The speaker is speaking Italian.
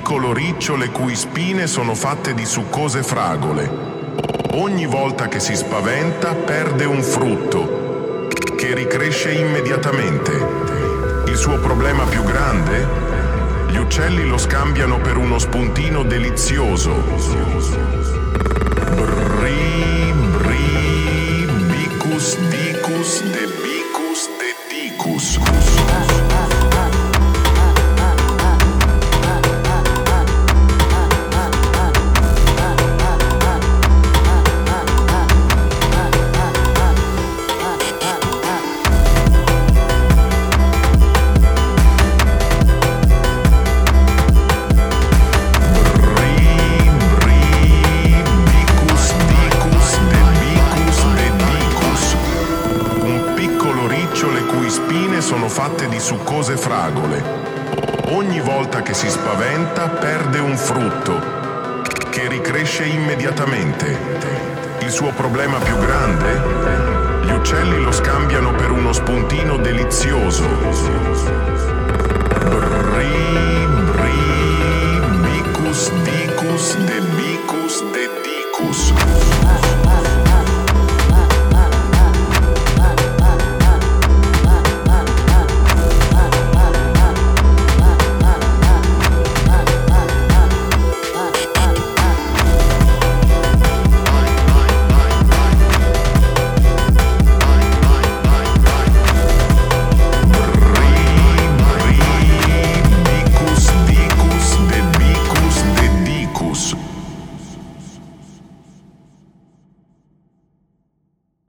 piccolo riccio le cui spine sono fatte di succose fragole. Ogni volta che si spaventa perde un frutto, che ricresce immediatamente. Il suo problema più grande? Gli uccelli lo scambiano per uno spuntino delizioso. Bri, bri, bicus, dicus, de bicus, de dicus. Sono fatte di succose fragole. Ogni volta che si spaventa perde un frutto, che ricresce immediatamente. Il suo problema più grande? Gli uccelli lo scambiano per uno spuntino delizioso. Bri